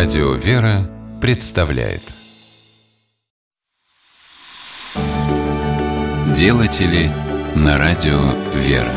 Радио «Вера» представляет Делатели на радио «Вера».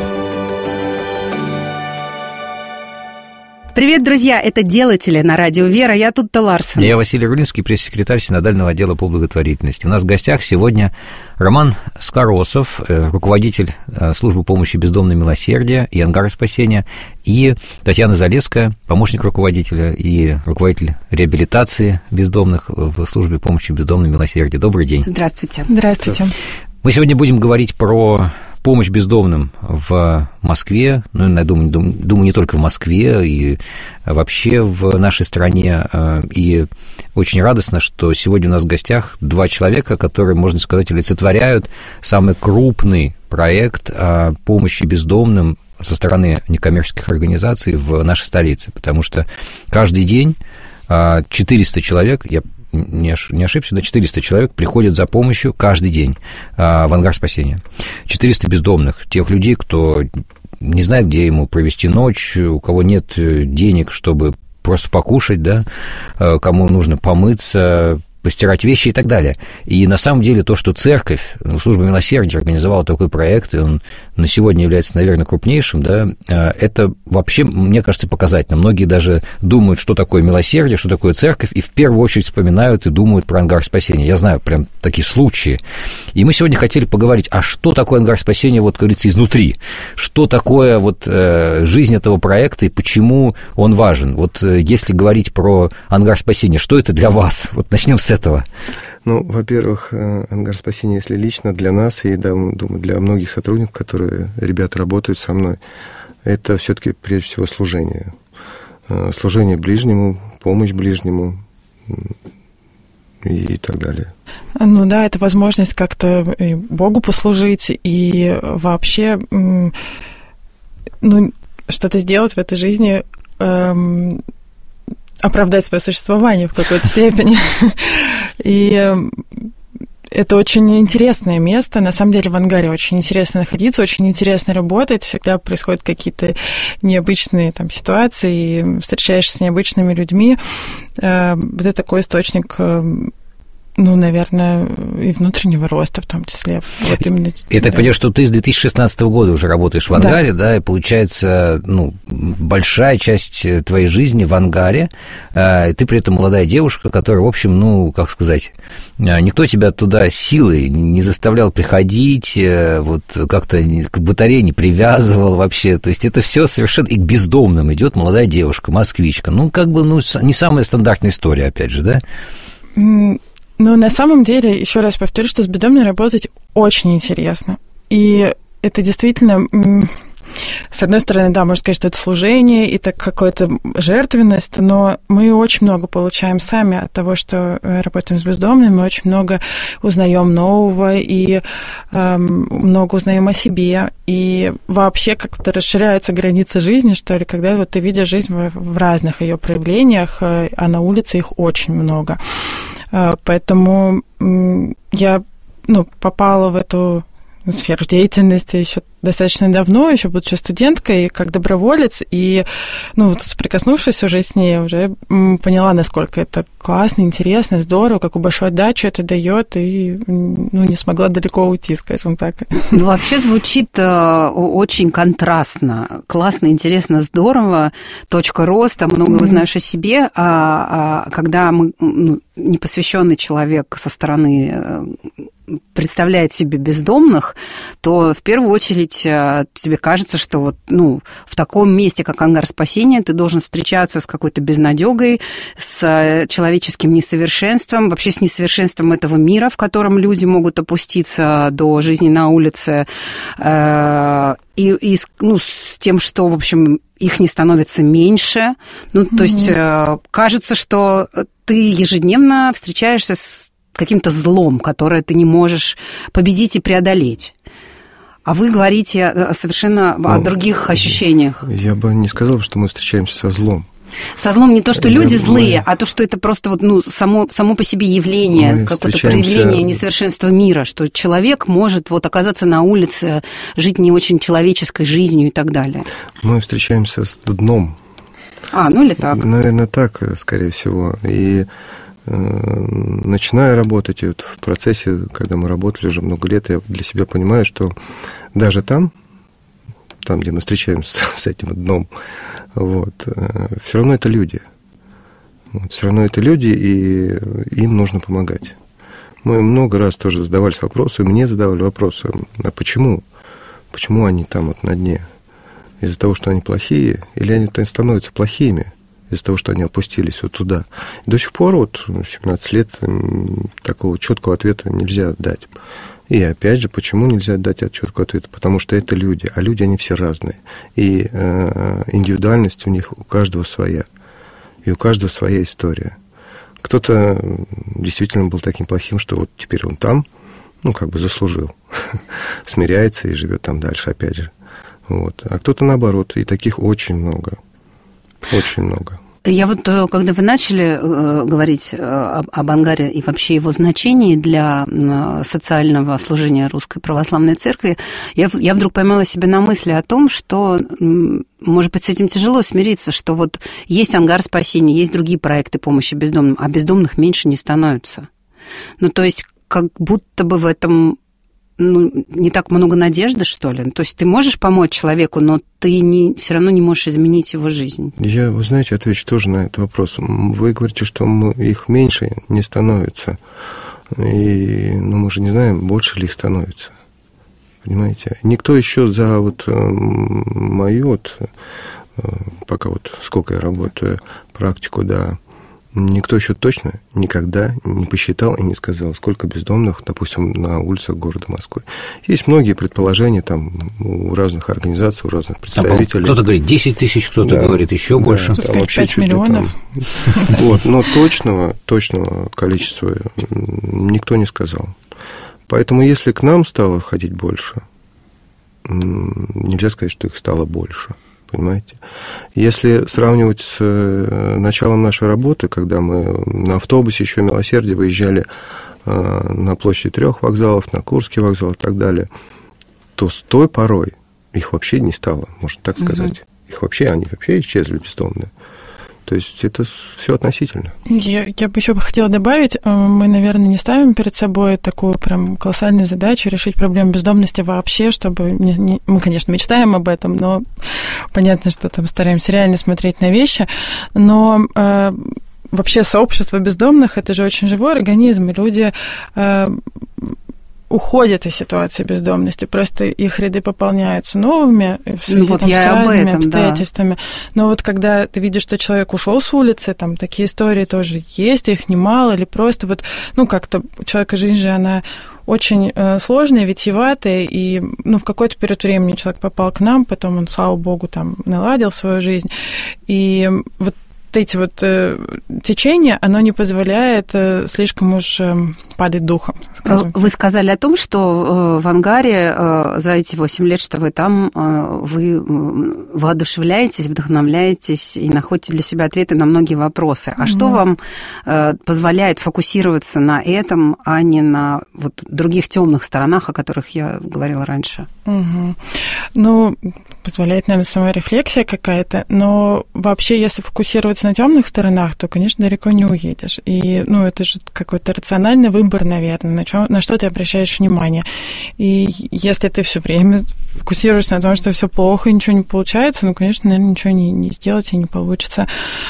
Привет, друзья! Это «Делатели» на радио «Вера». Я Тутта Ларсен. Я Василий Рулинский, пресс-секретарь Синодального отдела по благотворительности. У нас в гостях сегодня Роман Скоросов, руководитель службы помощи бездомным «Милосердие» и «Ангара спасения», и Татьяна Залеская, помощник руководителя и руководитель реабилитации бездомных в службе помощи бездомным «Милосердие». Добрый день. Здравствуйте. Здравствуйте. Мы сегодня будем говорить про помощь бездомным в Москве, ну, я думаю, не только в Москве, и вообще в нашей стране. И очень радостно, что сегодня у нас в гостях два человека, которые, можно сказать, олицетворяют самый крупный проект помощи бездомным со стороны некоммерческих организаций в нашей столице, потому что каждый день 400 человек, я не ошибся, да, 400 человек приходят за помощью каждый день в «Ангар спасения». 400 бездомных, тех людей, кто не знает, где ему провести ночь, у кого нет денег, чтобы просто покушать, да, кому нужно помыться, постирать вещи и так далее. И на самом деле то, что церковь, служба милосердия организовала такой проект, и он на сегодня является, наверное, крупнейшим, да, это вообще, мне кажется, показательно. Многие даже думают, что такое милосердие, что такое церковь, и в первую очередь вспоминают и думают про «Ангар спасения». Я знаю прям такие случаи. И мы сегодня хотели поговорить, а что такое «Ангар спасения», вот, как говорится, изнутри? Что такое вот жизнь этого проекта и почему он важен? Вот если говорить про «Ангар спасения», что это для вас? Вот начнем с этого. Ну, во-первых, «Ангар спасения», если лично для нас и, думаю, для многих сотрудников, которые, ребята, работают со мной, это все-таки прежде всего служение. Служение ближнему, помощь ближнему и так далее. Ну да, это возможность как-то и Богу послужить, и вообще, ну, что-то сделать в этой жизни, оправдать свое существование в какой-то степени. И это очень интересное место. На самом деле в «Ангаре» очень интересно находиться, очень интересно работать. Всегда происходят какие-то необычные там ситуации, и встречаешься с необычными людьми. Вот это такой источник, ну, наверное, и внутреннего роста в том числе. Вот именно, я так понимаю, что ты с 2016 года уже работаешь в «Ангаре», да, и получается, ну, большая часть твоей жизни в «Ангаре», и ты при этом молодая девушка, которая, в общем, ну, как сказать, никто тебя туда силой не заставлял приходить, вот как-то к батарее не привязывал вообще, то есть это все совершенно и к бездомным идет молодая девушка, москвичка, ну, как бы, ну, не самая стандартная история, опять же, да? Ну, на самом деле, еще раз повторю, что с бездомными работать очень интересно. И это действительно, с одной стороны, да, можно сказать, что это служение, и так какая-то жертвенность, но мы очень много получаем сами от того, что работаем с бездомными, мы очень много узнаем нового, и много узнаем о себе, и вообще как-то расширяются границы жизни, что ли, когда вот ты видишь жизнь в разных ее проявлениях, а на улице их очень много. Поэтому я, ну, попала в эту сферу деятельности еще достаточно давно, еще будучи студенткой, как доброволец, и, ну, вот соприкоснувшись уже с ней, уже поняла, насколько это классно, интересно, здорово, какую большую отдачу это дает, и, ну, не смогла далеко уйти, скажем так. Ну, вообще звучит очень контрастно. Классно, интересно, здорово, точка роста, много узнаешь о себе, а когда мы, ну, непосвященный человек со стороны представляет себе бездомных, то в первую очередь тебе кажется, что вот, ну, в таком месте, как «Ангар спасения», ты должен встречаться с какой-то безнадёгой, с человеческим несовершенством, вообще с несовершенством этого мира, в котором люди могут опуститься до жизни на улице, и ну, с тем, что, в общем, их не становится меньше. Ну, то есть кажется, что ты ежедневно встречаешься с каким-то злом, которое ты не можешь победить и преодолеть. А вы говорите совершенно о других ощущениях. Я бы не сказал, что мы встречаемся со злом. Со злом не то, что люди злые, а то, что это просто вот, ну, само по себе явление, какое-то проявление несовершенства мира, что человек может вот оказаться на улице, жить не очень человеческой жизнью и так далее. Мы встречаемся с дном. Или так. Наверное, так, скорее всего. И начиная работать, и вот в процессе, когда мы работали уже много лет, я для себя понимаю, что даже там, где мы встречаемся с этим дном, все равно это люди. Все равно это люди, и им нужно помогать. Мы много раз тоже задавались вопросом, мне задавали вопросы, а почему? Почему они там на дне? Из-за того, что они плохие, или они становятся плохими из-за того, что они опустились туда? И до сих пор, 17 лет, такого четкого ответа нельзя дать. И опять же, почему нельзя дать четкого ответа? Потому что это люди, а люди, они все разные. И индивидуальность у них у каждого своя. И у каждого своя история. Кто-то действительно был таким плохим, что теперь он там, заслужил. Смиряется и живет там дальше, опять же. А кто-то наоборот. И таких очень много. Очень много. Я когда вы начали говорить об Ангаре и вообще его значении для социального служения Русской Православной Церкви, я вдруг поймала себя на мысли о том, что, может быть, с этим тяжело смириться, что есть Ангар спасения, есть другие проекты помощи бездомным, а бездомных меньше не становится. То есть, как будто бы в этом не так много надежды, что ли? То есть ты можешь помочь человеку, но ты все равно не можешь изменить его жизнь. Вы знаете, отвечу тоже на этот вопрос. Вы говорите, что их меньше не становится. И, мы же не знаем, больше ли их становится. Понимаете? Никто еще за мою, пока сколько я работаю, практику, никто еще точно никогда не посчитал и не сказал, сколько бездомных, допустим, на улицах города Москвы. Есть многие предположения у разных организаций, у разных представителей. Кто-то говорит 10 тысяч, кто-то говорит еще больше. Тут 5 миллионов. Но точного количества никто не сказал. Поэтому если к нам стало ходить больше, нельзя сказать, что их стало больше. Понимаете? Если сравнивать с началом нашей работы, когда мы на автобусе еще «Милосердие» выезжали на площади 3 вокзалов, на Курский вокзал и так далее, то с той порой их вообще не стало, можно так сказать. Они вообще исчезли бездомные. То есть это все относительно. Я бы еще хотела добавить, мы, наверное, не ставим перед собой такую прям колоссальную задачу решить проблему бездомности вообще, чтобы... Мы, конечно, мечтаем об этом, но понятно, что там стараемся реально смотреть на вещи, но вообще сообщество бездомных – это же очень живой организм, и люди... уходят из ситуации бездомности, просто их ряды пополняются новыми в связи с разными обстоятельствами. Да. Но когда ты видишь, что человек ушел с улицы, там такие истории тоже есть, их немало, или просто как-то у человека жизнь же, она очень сложная, витиеватая, и в какой-то период времени человек попал к нам, потом он, слава богу, там наладил свою жизнь, и эти течения, оно не позволяет слишком уж падать духом, скажем так. Вы сказали о том, что в Ангаре за эти 8 лет, что вы там, вы воодушевляетесь, вдохновляетесь и находите для себя ответы на многие вопросы. А что вам позволяет фокусироваться на этом, а не на других темных сторонах, о которых я говорила раньше? Позволяет нам саморефлексия какая-то, но вообще, если фокусироваться на темных сторонах, то, конечно, далеко не уедешь. И, это же какой-то рациональный выбор, наверное, на что ты обращаешь внимание. И если ты все время фокусируешься на том, что все плохо и ничего не получается, конечно, наверное, ничего не сделать и не получится.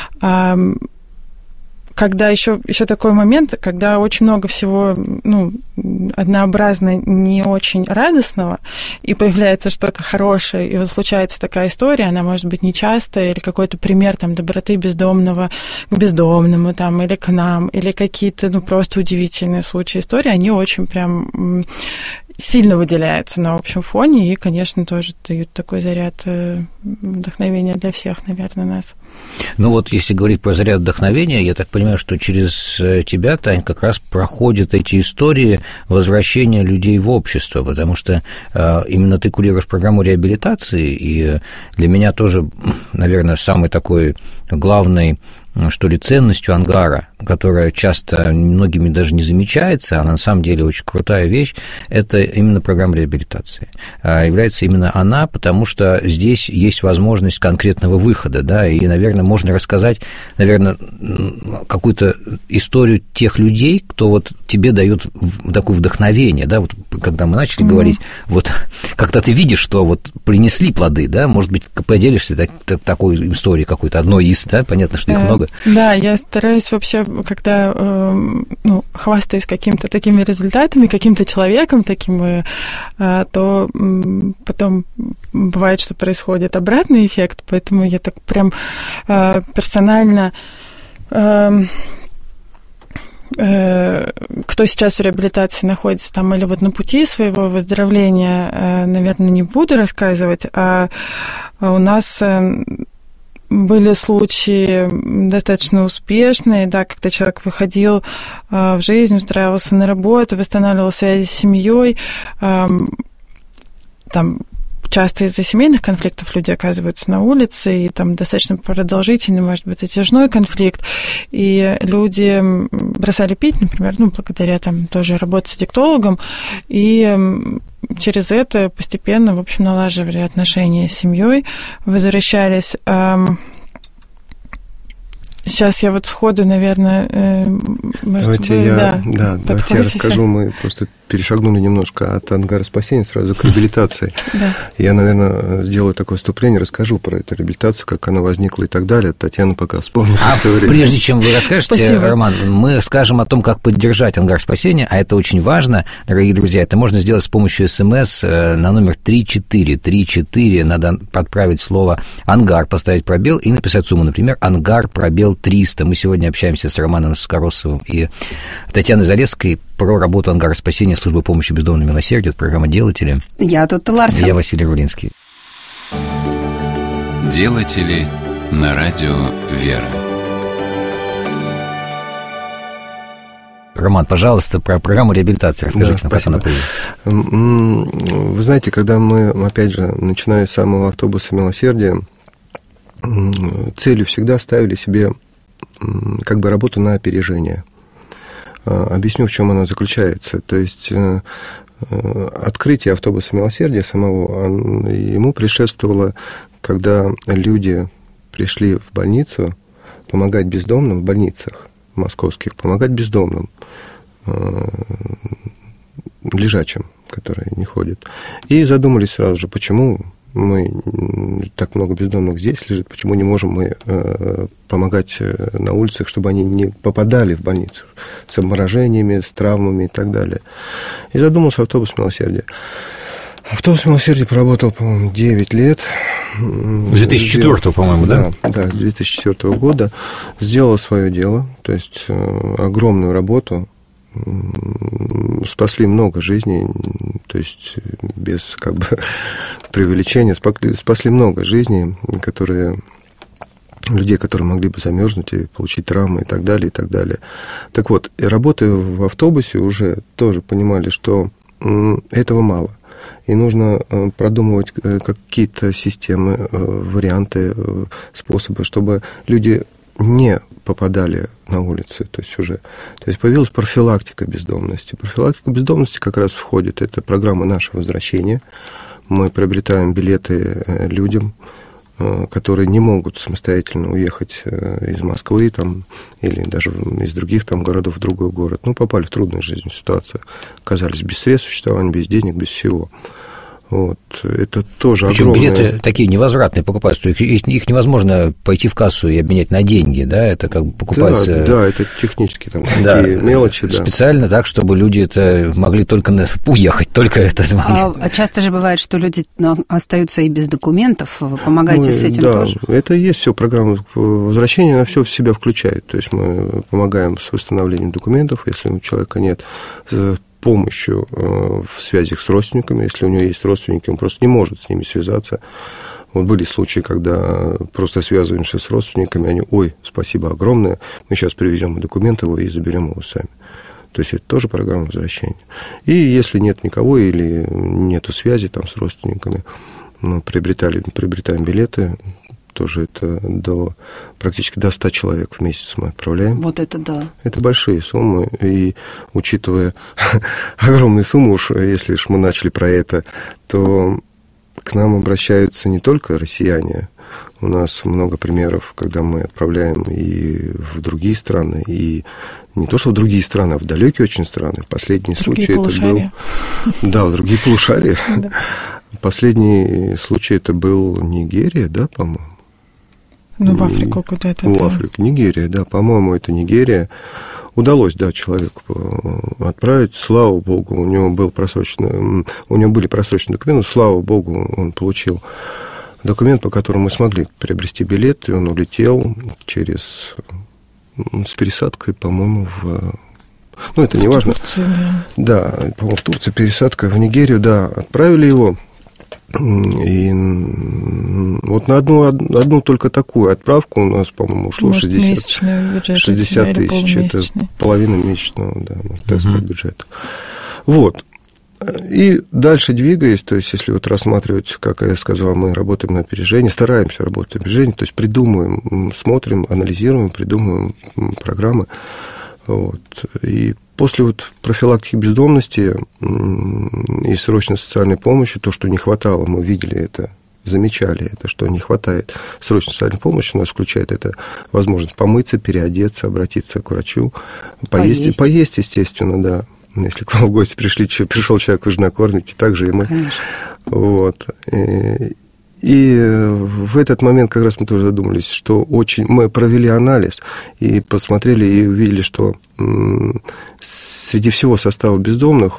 Когда еще такой момент, когда очень много всего, однообразно не очень радостного, и появляется что-то хорошее, и случается такая история, она может быть нечастая, или какой-то пример доброты бездомного к бездомному, или к нам, или какие-то, просто удивительные случаи истории, они очень прям сильно выделяются на общем фоне и, конечно, тоже дают такой заряд вдохновения для всех, наверное, нас. Если говорить про заряд вдохновения, я так понимаю, что через тебя, Тань, как раз проходят эти истории возвращения людей в общество, потому что именно ты курируешь программу реабилитации, и для меня тоже, наверное, самый такой главный что ли, ценностью ангара, которая часто многими даже не замечается, она на самом деле очень крутая вещь, это именно программа реабилитации. Является именно она, потому что здесь есть возможность конкретного выхода, да, и, наверное, можно рассказать, наверное, какую-то историю тех людей, кто вот тебе дает такое вдохновение, да, вот когда мы начали говорить, вот когда ты видишь, что вот принесли плоды, да, может быть, поделишься такой историей какой-то, одной из, да, понятно, что их много. Да, я стараюсь вообще, когда хвастаюсь какими-то такими результатами, каким-то человеком таким, то потом бывает, что происходит обратный эффект, поэтому я так прям персонально... Кто сейчас в реабилитации находится там или вот на пути своего выздоровления, наверное, не буду рассказывать, а у нас были случаи достаточно успешные, да, когда человек выходил в жизнь, устраивался на работу, восстанавливал связи с семьей, там часто из-за семейных конфликтов люди оказываются на улице, и там достаточно продолжительный, может быть, затяжной конфликт, и люди бросали пить, например, благодаря там тоже работе с аддиктологом, и через это постепенно, в общем, налаживали отношения с семьей, возвращались. Сейчас я вот сходу, наверное, давайте я расскажу. Мы просто перешагнули немножко от ангара спасения сразу к реабилитации. Я, наверное, сделаю такое вступление, расскажу про эту реабилитацию, как она возникла и так далее. Татьяна пока вспомнит историю. Прежде чем вы расскажете, Роман, мы скажем о том, как поддержать ангар спасения, а это очень важно, дорогие друзья. Это можно сделать с помощью СМС на номер 3434. Надо отправить слово «ангар», поставить пробел и написать сумму, например, «ангар пробел 300». Мы сегодня общаемся с Романом Скоросовым и Татьяной Залесской про работу ангара спасения службы помощи бездомным милосердию. Это программа «Делатели». Я тут Ларсон. Я Василий Рулинский. «Делатели» на радио «Вера». Роман, пожалуйста, про программу реабилитации расскажите нам, как она появилась. Вы знаете, когда мы, опять же, начиная с самого автобуса милосердия, целью всегда ставили себе как бы работу на опережение. Объясню, в чем она заключается. То есть открытие автобуса милосердия самого, ему предшествовало, когда люди пришли в больницу помогать бездомным в больницах московских, помогать бездомным, лежачим, которые не ходят. И задумались сразу же, почему мы так много бездомных здесь лежит, почему не можем мы помогать на улицах, чтобы они не попадали в больницу с обморожениями, с травмами и так далее. И задумался автобус милосердия. Автобус милосердия проработал, по-моему, 9 лет. С 2004, по-моему, да? Да, с 2004 года. Сделал свое дело, то есть огромную работу. Спасли много жизней, то есть без как бы преувеличения, спасли много жизней, людей, которые могли бы замерзнуть и получить травмы и так далее, и так далее. Так вот, работая в автобусе, уже тоже понимали, что этого мало. И нужно продумывать какие-то системы, варианты, способы, чтобы люди не попадали на улицы, то есть уже. То есть появилась профилактика бездомности. Профилактика бездомности как раз входит, это программа «Наше возвращение». Мы приобретаем билеты людям, которые не могут самостоятельно уехать из Москвы там, или даже из других там городов в другой город. Попали в трудную жизненную ситуацию, оказались без средств существования, без денег, без всего. Вот. Это тоже причем огромное... билеты такие невозвратные покупаются, их невозможно пойти в кассу и обменять на деньги, да, это как бы покупается... Да, это технически там такие мелочи, да. Специально так, чтобы люди это могли только уехать, только это смогли. А часто же бывает, что люди остаются и без документов, вы помогаете с этим тоже? Да, это и есть все программа возвращения, она все в себя включает, то есть мы помогаем с восстановлением документов, если у человека нет... помощью в связях с родственниками. Если у него есть родственники, он просто не может с ними связаться. Вот были случаи, когда просто связываемся с родственниками, они: ой, спасибо огромное, мы сейчас привезем документы его и заберем его сами. То есть это тоже программа возвращения. И если нет никого или нету связи там с родственниками, мы приобретаем билеты, тоже это практически до 100 человек в месяц мы отправляем. Вот это да. Это большие суммы, и учитывая огромные суммы, уж если уж мы начали про это, то к нам обращаются не только россияне. У нас много примеров, когда мы отправляем и в другие страны, и не то, что в другие страны, а в далекие очень страны. Последний случай это был... Да, в другие полушария. Последний случай это был Нигерия, да, по-моему? Ну, в Африку куда-то. В Африку, Нигерия, да, по-моему, это Нигерия. Удалось, да, человеку отправить, слава богу, у него были просроченные документы, слава богу, он получил документ, по которому мы смогли приобрести билет, и он улетел с пересадкой, по-моему, это не важно. Турции, да, по-моему, в Турции пересадка, в Нигерию, да, отправили его. И вот на одну только такую отправку у нас, по-моему, ушло 60 тысяч. Это половина месячного, да, так сказать, бюджета. Вот. И дальше двигаясь, то есть, если вот рассматривать, как я сказал, мы работаем на опережение, стараемся работать на опережение, то есть придумываем, смотрим, анализируем, придумываем программы. Вот. И после вот профилактики бездомности и срочной социальной помощи, то, что не хватало, мы видели это, замечали это, что не хватает срочной социальной помощи, у нас включает это возможность помыться, переодеться, обратиться к врачу, поесть, естественно, да. Если к вам в гости пришел человек, вы же накормите, так же и мы. Конечно. Вот. И в этот момент как раз мы тоже задумались, что мы провели анализ и посмотрели и увидели, что среди всего состава бездомных,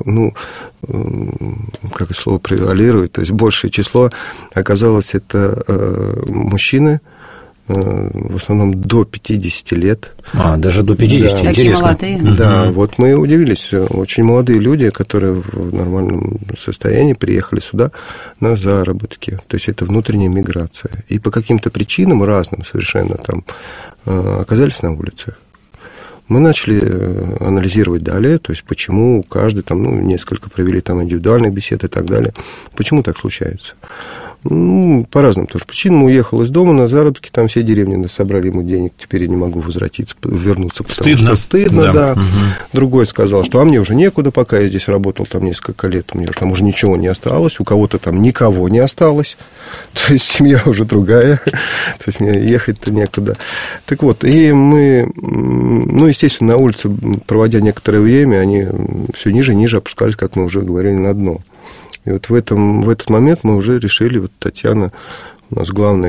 как слово превалирует, то есть большее число оказалось это мужчины, в основном до 50 лет. Даже до 50, да. Интересно. Такие молодые. Да, вот мы удивились. Очень молодые люди, которые в нормальном состоянии приехали сюда на заработки. То есть это внутренняя миграция. И по каким-то причинам разным совершенно там оказались на улице. Мы начали анализировать далее, то есть почему каждый там, несколько провели там индивидуальные беседы и так далее. Почему так случается? По разным тоже причинам. Уехал из дома на заработки, там все деревни собрали ему денег, теперь я не могу вернуться, потому что стыдно, да. Угу. Другой сказал, что мне уже некуда, пока я здесь работал там несколько лет, у меня там уже ничего не осталось, у кого-то там никого не осталось, то есть семья уже другая, то есть мне ехать-то некуда. Так вот, и мы, естественно, на улице, проводя некоторое время, они все ниже и ниже опускались, как мы уже говорили, на дно. И вот в этот момент мы уже решили, вот Татьяна, у нас главный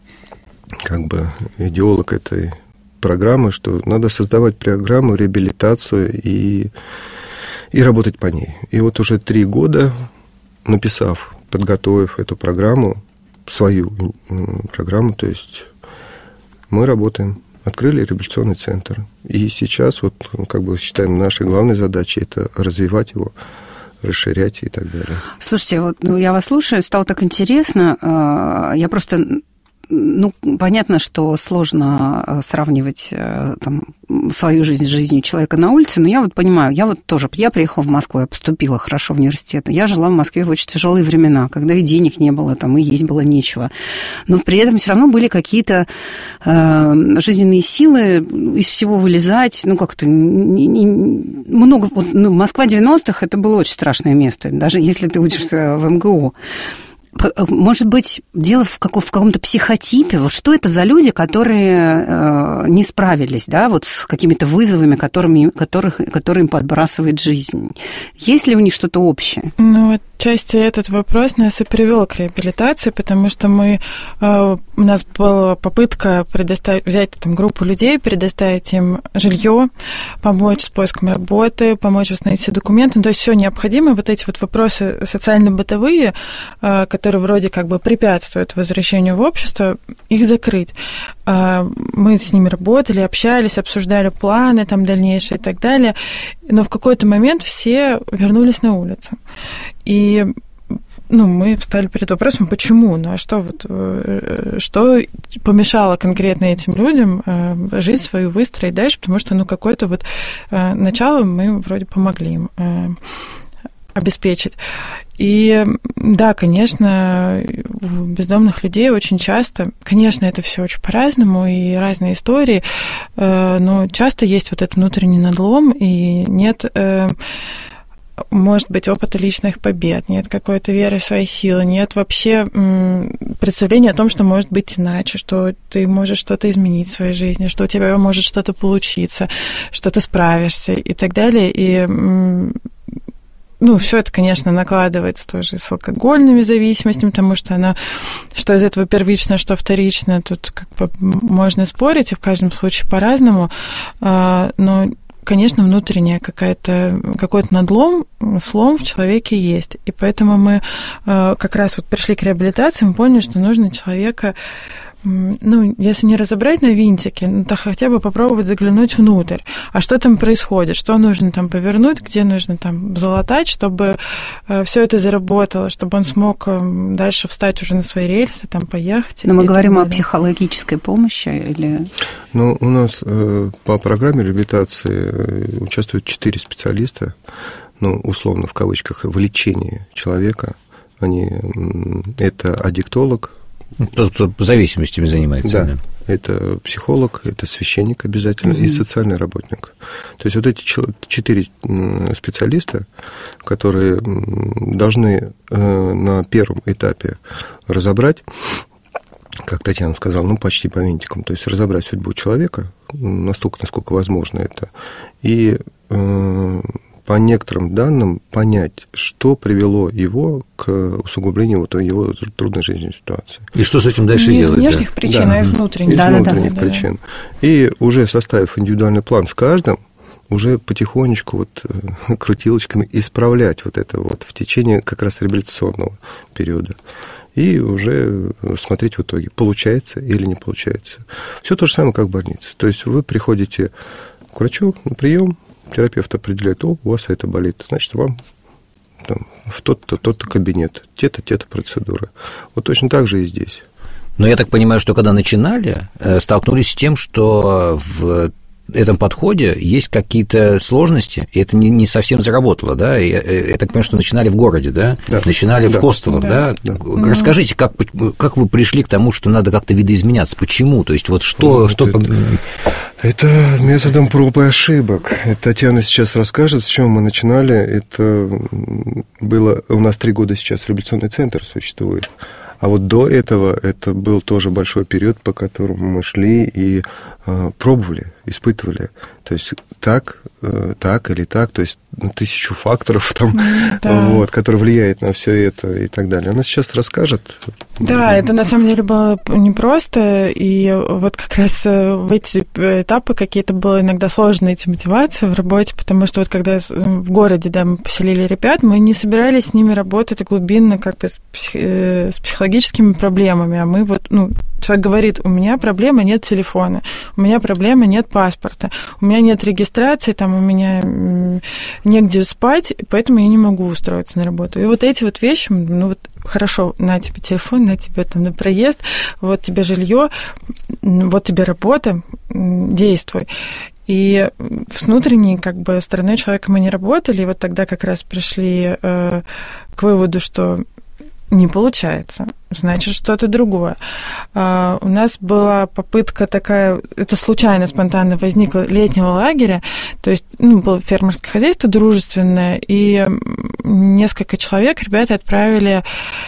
идеолог этой программы, что надо создавать программу, реабилитацию и работать по ней. И вот уже 3 года, подготовив эту программу, свою программу, то есть мы работаем, открыли реабилитационный центр. И сейчас считаем, нашей главной задачей это развивать его, расширять и так далее. Слушайте, я вас слушаю, стало так интересно. Я просто... понятно, что сложно сравнивать свою жизнь с жизнью человека на улице, но я понимаю, я приехала в Москву, я поступила хорошо в университет, я жила в Москве в очень тяжелые времена, когда и денег не было, и есть было нечего. Но при этом все равно были какие-то жизненные силы из всего вылезать, много... Москва 90-х – это было очень страшное место, даже если ты учишься в МГУ. Может быть, дело в каком-то психотипе? Вот что это за люди, которые не справились, да, с какими-то вызовами, которые им подбрасывает жизнь? Есть ли у них что-то общее? Отчасти этот вопрос нас и привел к реабилитации, потому что у нас была попытка взять группу людей, предоставить им жилье, помочь с поиском работы, помочь восстановить все документы. То есть все необходимое, эти вопросы социально-бытовые, которые вроде препятствуют возвращению в общество, их закрыть. Мы с ними работали, общались, обсуждали планы дальнейшие и так далее. Но в какой-то момент все вернулись на улицу. И мы встали перед вопросом, почему? Что помешало конкретно этим людям жизнь свою выстроить дальше? Потому что, какое-то начало мы вроде помогли им. обеспечить. И да, конечно, у бездомных людей очень часто, конечно, это все очень по-разному и разные истории, но часто есть вот этот внутренний надлом, и нет, может быть, опыта личных побед, нет какой-то веры в свои силы, нет вообще представления о том, что может быть иначе, что ты можешь что-то изменить в своей жизни, что у тебя может что-то получиться, что ты справишься и так далее. И все это, конечно, накладывается тоже с алкогольными зависимостями, потому что что из этого первично, что вторично, тут как бы можно спорить, и в каждом случае по-разному, но, конечно, внутренняя какой-то надлом, слом в человеке есть. И поэтому мы как раз вот пришли к реабилитации, мы поняли, что нужно человека, если не разобрать на винтики, то хотя бы попробовать заглянуть внутрь. А что там происходит? Что нужно там повернуть? Где нужно там залатать, чтобы все это заработало, чтобы он смог дальше встать уже на свои рельсы, там поехать? Но мы говорим о психологической помощи или... У нас по программе реабилитации участвуют 4 специалиста, условно в кавычках, в лечении человека. Это аддиктолог, кто зависимостями занимается. Да, это психолог, это священник обязательно и социальный работник. То есть вот эти 4 специалиста, которые должны на первом этапе разобрать, как Татьяна сказала, почти по винтикам, то есть разобрать судьбу человека настолько, насколько возможно это, и по некоторым данным понять, что привело его к усугублению его трудной жизненной ситуации. И что с этим дальше делать? Не из внешних причин, а из внутренних. Из внутренних причин. И уже составив индивидуальный план с каждым, уже потихонечку крутилочками исправлять это в течение как раз реабилитационного периода. И уже смотреть в итоге, получается или не получается. Все то же самое, как в больнице. То есть вы приходите к врачу на прием, терапевт определяет, у вас это болит, значит, вам в тот-то, тот-то кабинет, те-то процедуры. Вот точно так же и здесь. Но я так понимаю, что когда начинали, столкнулись с тем, что в этом подходе есть какие-то сложности, и это не совсем заработало, да? Я так понимаю, что начинали в городе, да? Начинали в хостелах, да? Расскажите, как вы пришли к тому, что надо как-то видоизменяться? Почему? То есть что... Это методом проб и ошибок. Татьяна сейчас расскажет, с чего мы начинали. Это было... У нас 3 года сейчас реабилитационный центр существует. А вот до этого это был тоже большой период, по которому мы шли и пробовали, испытывали. То есть так или так, то есть 1000 факторов, которые влияют на все это и так далее. Она сейчас расскажет. Да, это на самом деле было непросто, и вот как раз в эти этапы какие-то было иногда сложно найти мотивацию в работе, потому что когда в городе, мы поселили ребят, мы не собирались с ними работать глубинно с психологическими проблемами, а мы человек говорит, у меня проблема, нет телефона, у меня проблема, нет паспорта, у меня нет регистрации, у меня негде спать, поэтому я не могу устроиться на работу. И вот эти вещи, хорошо, на тебе телефон, на тебе на проезд, вот тебе жилье, вот тебе работа, действуй. И с внутренней стороной человека мы не работали, и вот тогда как раз пришли к выводу, что не получается, значит, что-то другое. У нас была попытка такая, это случайно, спонтанно возникло, летнего лагеря, то есть, было фермерское хозяйство дружественное, и несколько человек, ребята, отправили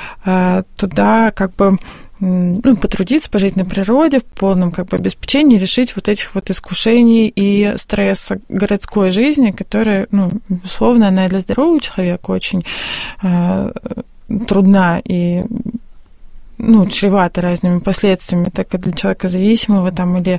туда потрудиться, пожить на природе, в полном обеспечении, решить этих искушений и стресса городской жизни, которая, безусловно, она для здорового человека очень трудна и чревата разными последствиями, так и для человека зависимого или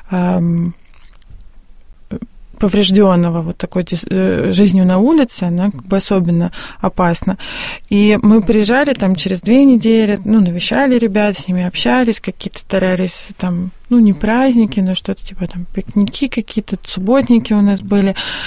поврежденного такой жизнью на улице, она особенно опасна. И мы приезжали через 2 недели, навещали ребят, с ними общались, какие-то старались не праздники, но что-то пикники какие-то, субботники у нас были.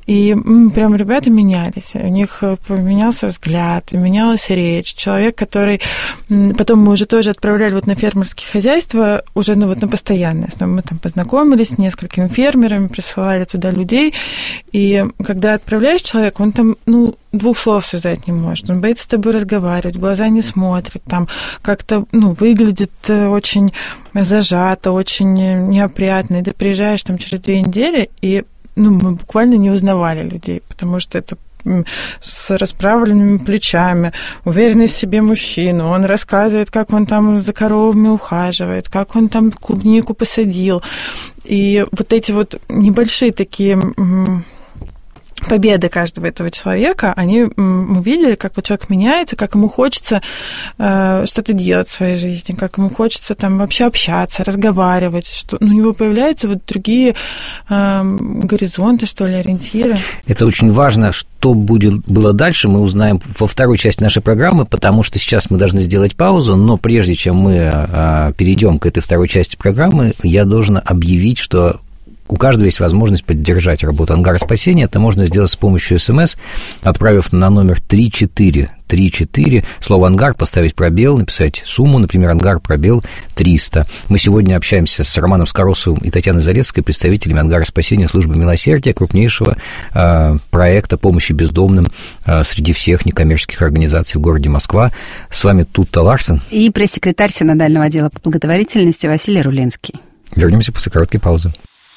И прям ребята менялись. У них поменялся взгляд, менялась речь. Человек, который... Потом мы уже тоже отправляли вот на фермерские хозяйства, уже на постоянной основе. Мы там познакомились с несколькими фермерами, присылали туда людей. И когда отправляешь человека, он там, 2 слов связать не может. Он боится с тобой разговаривать, в глаза не смотрит, там как-то, выглядит очень зажато, очень неопрятно. И ты приезжаешь там через 2 недели, и мы буквально не узнавали людей, потому что это с расправленными плечами, уверенный в себе мужчина. Он рассказывает, как он там за коровами ухаживает, как он там клубнику посадил. И вот эти вот небольшие такие победы каждого этого человека, мы видели, как вот человек меняется, как ему хочется что-то делать в своей жизни, как ему хочется там вообще общаться, разговаривать, что у него появляются вот другие горизонты, что ли, ориентиры. Это очень важно, что было дальше, мы узнаем во второй части нашей программы, потому что сейчас мы должны сделать паузу, но прежде чем мы перейдем к этой второй части программы, я должен объявить, что у каждого есть возможность поддержать работу «Ангара спасения». Это можно сделать с помощью СМС, отправив на номер 3434, слово «Ангар», поставить пробел, написать сумму, например, «Ангар», пробел 300. Мы сегодня общаемся с Романом Скоросовым и Татьяной Залесской, представителями «Ангара спасения» службы милосердия, крупнейшего проекта помощи бездомным среди всех некоммерческих организаций в городе Москва. С вами Тутта Ларсен и пресс-секретарь Синодального отдела по благотворительности Василий Рулинский. Вернемся после короткой паузы.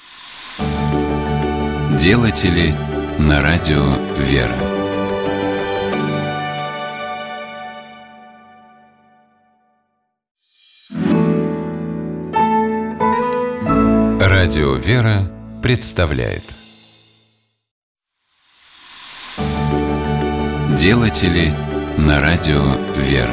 Делатели на радио «Вера». Радио «Вера» представляет Делатели на радио «Вера».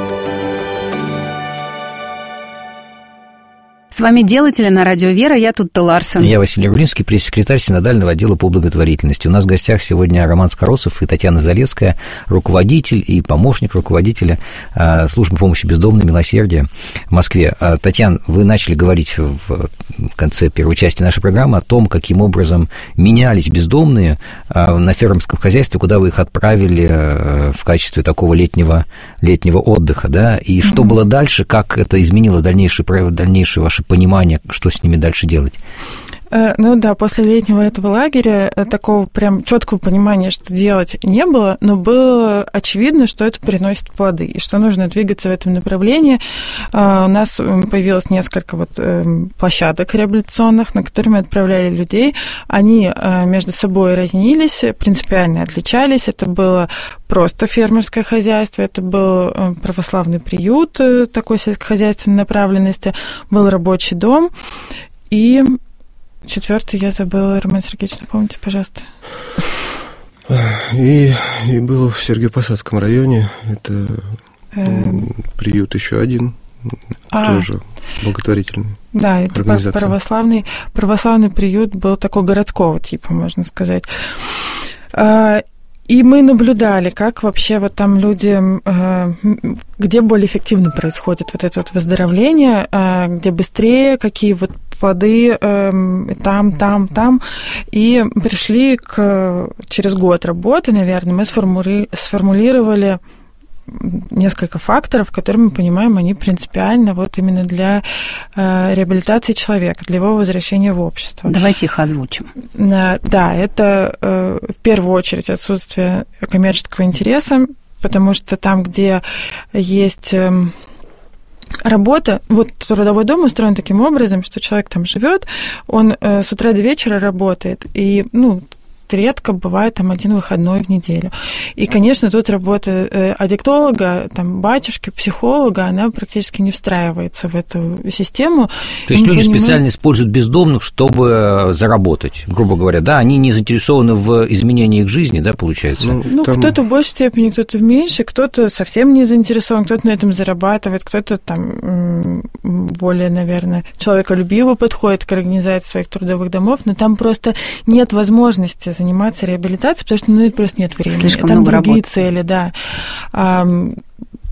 С вами «Делатели» на радио «Вера». Я Тутта Ларсен. Я Василий Рулинский, пресс-секретарь Синодального отдела по благотворительности. У нас в гостях сегодня Роман Скоросов и Татьяна Залесская, руководитель и помощник руководителя службы помощи бездомным милосердия в Москве. Татьяна, вы начали говорить в конце первой части нашей программы о том, каким образом менялись бездомные на фермерском хозяйстве, куда вы их отправили в качестве такого летнего отдыха, да, и что было дальше, как это изменило дальнейшее ваше понимание, что с ними дальше делать? После летнего этого лагеря такого прям четкого понимания, что делать, не было, но было очевидно, что это приносит плоды, и что нужно двигаться в этом направлении. У нас появилось несколько площадок реабилитационных, на которые мы отправляли людей. Они между собой разнились, принципиально отличались. Это было просто фермерское хозяйство, это был православный приют такой сельскохозяйственной направленности, был рабочий дом, и 4-й я забыла. Роман Сергеевич, напомните, пожалуйста. И был в Сергиево-Посадском районе. Это приют еще один, тоже благотворительный. Да, это православный приют был такой городского типа, можно сказать. И мы наблюдали, как вообще вот там люди, где более эффективно происходит вот это вот выздоровление, где быстрее, какие вот плоды там. И пришли через год работы, наверное, мы сформулировали несколько факторов, которые мы понимаем, они принципиально вот именно для реабилитации человека, для его возвращения в общество. Давайте их озвучим. Да, это в первую очередь отсутствие коммерческого интереса, потому что там, где есть работа, вот трудовой дом устроен таким образом, что человек там живет, он с утра до вечера работает, и, редко бывает там один выходной в неделю. И, конечно, тут работа аддиктолога, там, батюшки, психолога, она практически не встраивается в эту систему. То есть люди специально используют бездомных, чтобы заработать, грубо говоря, да? Они не заинтересованы в изменении их жизни, да, получается? Кто-то в большей степени, кто-то в меньшей, кто-то совсем не заинтересован, кто-то на этом зарабатывает, кто-то там более, наверное, человеколюбиво подходит к организации своих трудовых домов, но там просто нет возможности заниматься реабилитацией, потому что просто нет времени. Слишком там много другие работы. Цели, да.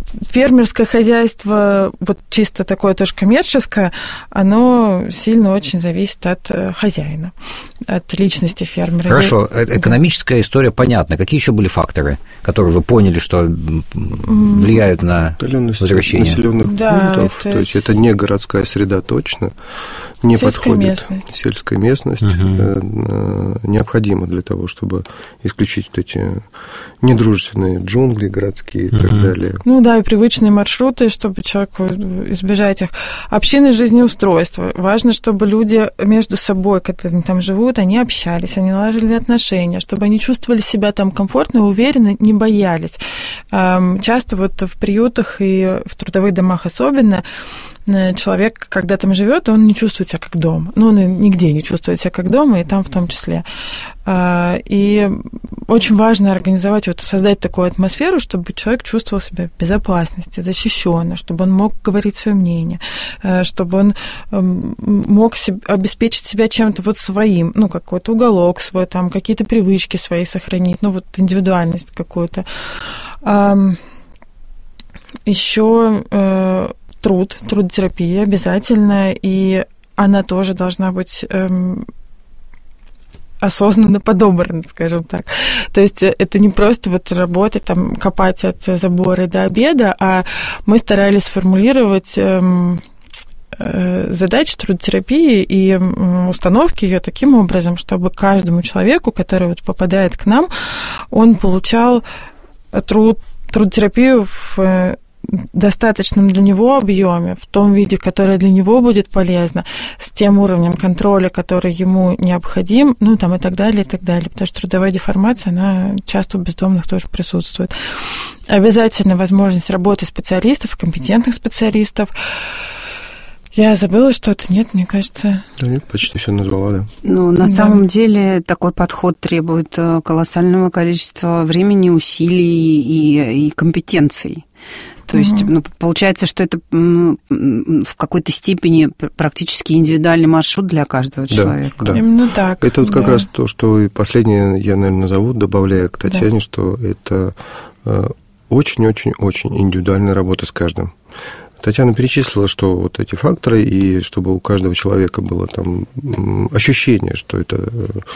фермерское хозяйство, вот чисто такое тоже коммерческое, оно сильно очень зависит от хозяина, от личности фермера. Хорошо, экономическая история понятна. Какие еще были факторы, которые вы поняли, что влияют на возвращение? Населенных пунктов, то есть это не городская среда точно, не подходит. Сельская местность необходима для того, чтобы исключить вот эти недружественные джунгли городские и так далее. Ну да, и привычные маршруты, чтобы человеку избежать их. Общины жизнеустройства. Важно, чтобы люди между собой, когда они там живут, они общались, они наладили отношения, чтобы они чувствовали себя там комфортно и уверенно, не боялись. Часто вот в приютах и в трудовых домах особенно человек, когда там живет, он не чувствует себя как дома. Ну, он нигде не чувствует себя как дома, и там в том числе. И очень важно организовать, вот, создать такую атмосферу, чтобы человек чувствовал себя в безопасности, защищенно, чтобы он мог говорить свое мнение, чтобы он мог обеспечить себя чем-то вот своим, ну, какой-то уголок свой, там, какие-то привычки свои сохранить, ну, вот индивидуальность какую-то. Еще трудотерапия обязательно, и она тоже должна быть осознанно подобрана, скажем так. То есть это не просто вот работать, там, копать от забора до обеда, а мы старались сформулировать задачи трудотерапии и установки ее таким образом, чтобы каждому человеку, который вот попадает к нам, он получал трудотерапию в достаточном для него объеме, в том виде, которое для него будет полезно, с тем уровнем контроля, который ему необходим, ну, там, и так далее, потому что трудовая деформация, она часто у бездомных тоже присутствует. Обязательно возможность работы специалистов, компетентных специалистов. Я забыла что-то, нет, мне кажется... Да нет, почти все назвала, да. Ну, на самом деле такой подход требует колоссального количества времени, усилий и компетенций. То есть, ну, получается, что это в какой-то степени практически индивидуальный маршрут для каждого человека. Да. Именно так. Это вот как раз то, что последнее я, наверное, назову, добавляя к Татьяне, что это очень-очень-очень индивидуальная работа с каждым. Татьяна перечислила, что вот эти факторы, и чтобы у каждого человека было там ощущение, что это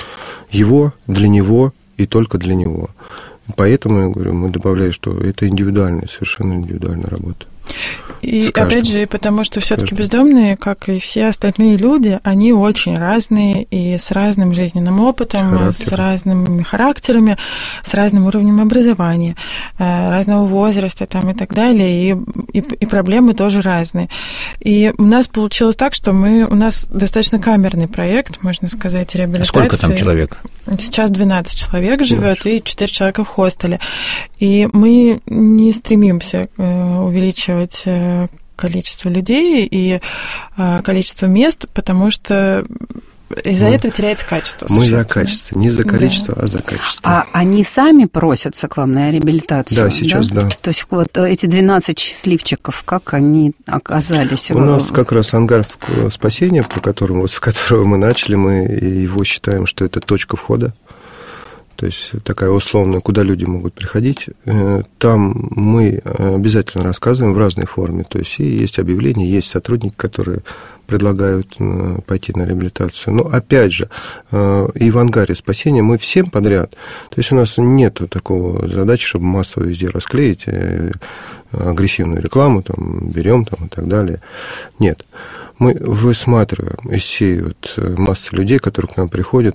его, для него и только для него. Поэтому, я говорю, мы добавляем, что это индивидуальная, совершенно индивидуальная работа. И опять же, потому что все-таки бездомные, как и все остальные люди, они очень разные и с разным жизненным опытом, с разными характерами, с разным уровнем образования, разного возраста там, и так далее, и проблемы тоже разные. И у нас получилось так, что у нас достаточно камерный проект, можно сказать, реабилитации. Сколько там человек? Сейчас 12 человек живет и 4 человека в хостеле. И мы не стремимся увеличивать количество людей и количество мест, потому что из-за этого теряется качество. Мы за качество, не за количество, а за качество. А они сами просятся к вам на реабилитацию? Да, сейчас да. То есть вот эти 12 счастливчиков, как они оказались? У нас как раз ангар спасения, с которого мы начали, мы его считаем, что это точка входа. То есть такая условная, куда люди могут приходить. Там мы обязательно рассказываем в разной форме. То есть и есть объявления, есть сотрудники, которые предлагают пойти на реабилитацию. Но опять же, и в ангаре спасения мы всем подряд. То есть у нас нет такого задачи, чтобы массово везде расклеить агрессивную рекламу, там, берем там, и так далее. Нет. Мы высматриваем из всей массы людей, которые к нам приходят,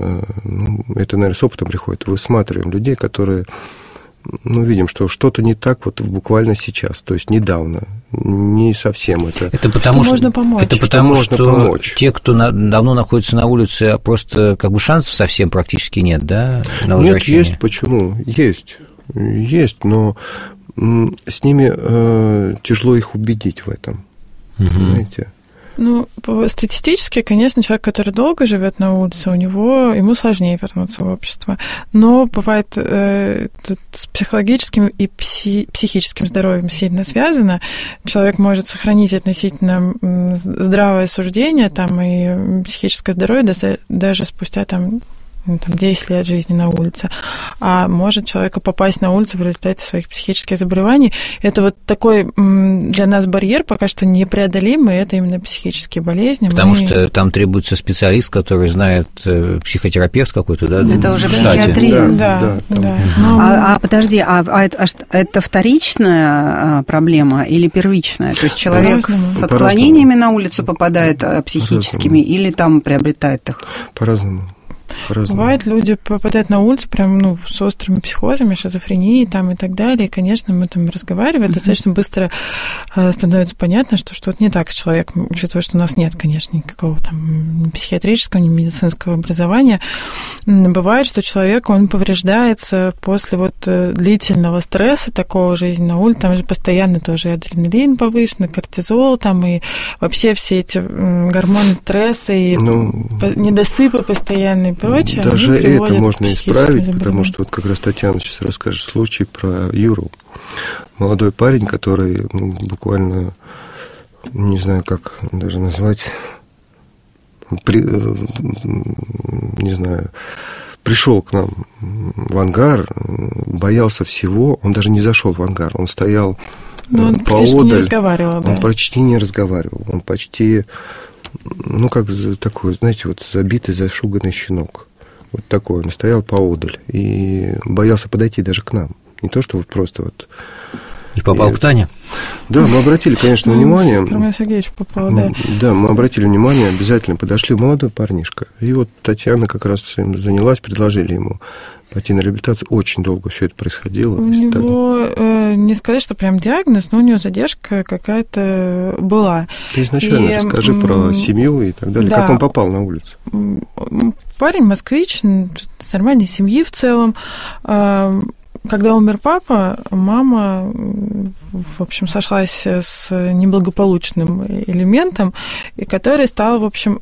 это, наверное, с опытом приходит, высматриваем людей, которые, видим, что что-то не так буквально сейчас, то есть недавно, не совсем это. Это потому, что можно помочь. Это потому, что те, кто давно находится на улице, просто шансов совсем практически нет, да, на возвращение? Нет, есть, почему? Есть, но с ними тяжело их убедить в этом, понимаете? Статистически, конечно, человек, который долго живет на улице, ему сложнее вернуться в общество. Но бывает с психологическим и психическим здоровьем сильно связано. Человек может сохранить относительно здравое суждение там, и психическое здоровье даже спустя там, 10 лет жизни на улице, а может человека попасть на улицу в результате своих психических заболеваний. Это вот такой для нас барьер пока что непреодолимый, это именно психические болезни. Потому что там требуется специалист, который знает, психотерапевт какой-то, да? Это уже психиатрия. Да. Подожди, это вторичная проблема или первичная? То есть человек с отклонениями на улицу попадает психическими или там приобретает их? По-разному. Бывает, люди попадают на улицу прям, с острыми психозами, шизофренией там и так далее. И, конечно, мы там разговариваем, достаточно быстро становится понятно, что что-то не так с человеком, учитывая, что у нас нет, конечно, никакого там ни психиатрического, ни медицинского образования. Бывает, что человек, он повреждается после вот длительного стресса такого жизни на улице. Там же постоянно тоже адреналин повышен, кортизол, там и вообще все эти гормоны стресса и недосыпы постоянные. Прочее, даже это можно исправить, потому что вот как раз Татьяна сейчас расскажет случай про Юру. Молодой парень, который буквально, не знаю, как даже назвать, пришел к нам в ангар, боялся всего, он даже не зашел в ангар, он стоял он поодаль. Почти не разговаривал, да. Он почти не разговаривал, он почти... как такой, знаете, вот забитый, зашуганный щенок. Вот такой. Он стоял поодаль и боялся подойти даже к нам. Не то, что вот просто вот... И попал к Тане? Да, мы обратили, конечно, внимание... Роман Сергеевич попал, да. Да, мы обратили внимание, обязательно подошли, молодой парнишка. И вот Татьяна как раз им занялась, предложили ему пойти на реабилитацию. Очень долго все это происходило. У него, не сказать, что прям диагноз, но у него задержка какая-то была. Ты изначально расскажи про семью и так далее. Да. Как он попал на улицу? Парень москвич, с нормальной семьи в целом. Когда умер папа, мама, в общем, сошлась с неблагополучным элементом, и который стал, в общем,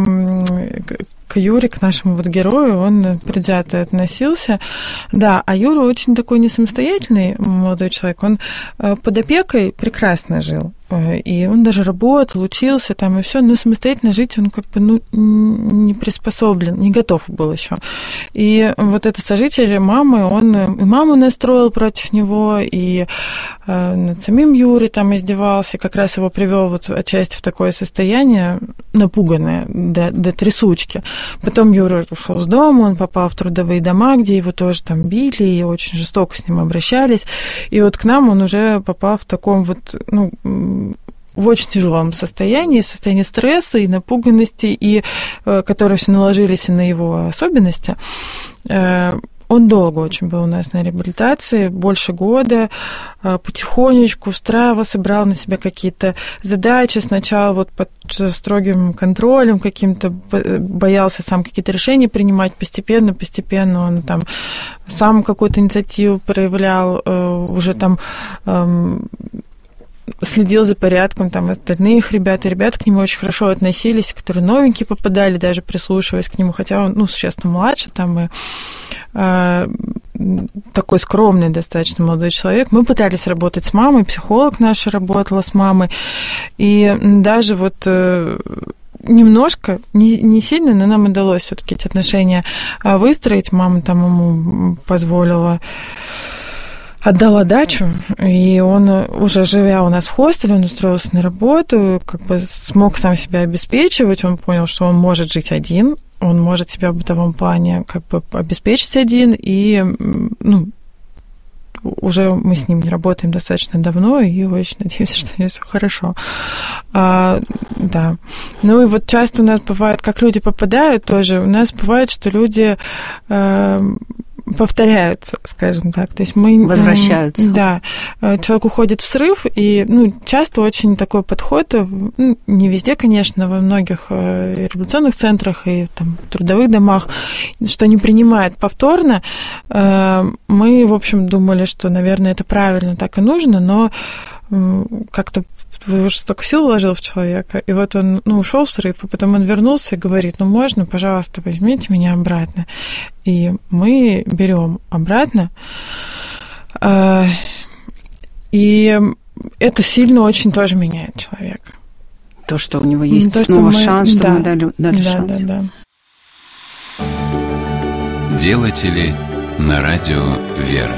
к Юре, к нашему вот герою, он предвзято относился. Да, а Юра очень такой не самостоятельный молодой человек, он под опекой прекрасно жил. И он даже работал, учился там и все, но самостоятельно жить он как бы не приспособлен, не готов был еще. И вот это сожитель мамы, он и маму настроил против него, и над самим Юрой там издевался, как раз его привел вот отчасти в такое состояние напуганное до трясучки. Потом Юра ушел с дома, он попал в трудовые дома, где его тоже там били и очень жестоко с ним обращались. И вот к нам он уже попал в таком вот, в очень тяжелом состоянии стресса и напуганности, и которые все наложились и на его особенности. Он долго очень был у нас на реабилитации, больше года, потихонечку устраивался, брал на себя какие-то задачи, сначала вот под строгим контролем каким-то, боялся сам какие-то решения принимать, постепенно он там сам какую-то инициативу проявлял, уже там следил за порядком там остальных ребят к нему очень хорошо относились, которые новенькие попадали, даже прислушиваясь к нему, хотя он, существенно младше, там и такой скромный достаточно молодой человек. Мы пытались работать с мамой, психолог наша работала с мамой, и даже вот немножко, не сильно, но нам удалось все-таки эти отношения выстроить. Мама там ему отдала дачу, и он, уже живя у нас в хостеле, он устроился на работу, как бы смог сам себя обеспечивать, он понял, что он может жить один, он может себя в бытовом плане как бы обеспечить один, и, уже мы с ним не работаем достаточно давно, и очень надеемся, что у него все хорошо. Да. И вот часто у нас бывает, как люди попадают тоже, у нас бывает, что люди повторяются, скажем так. То есть мы... Возвращаются. Да. Человек уходит в срыв, и часто очень такой подход, не везде, конечно, во многих реабилитационных центрах и там, трудовых домах, что не принимает повторно. Мы, в общем, думали, что, наверное, это правильно, так и нужно, но как-то уже столько сил вложил в человека, и вот он ушел в срыв, и потом он вернулся и говорит: можно, пожалуйста, возьмите меня обратно. И мы берем обратно. И это сильно очень тоже меняет человека. То, что у него есть снова шанс, что мы дали шанс. Да. Делатели на радио «Вера».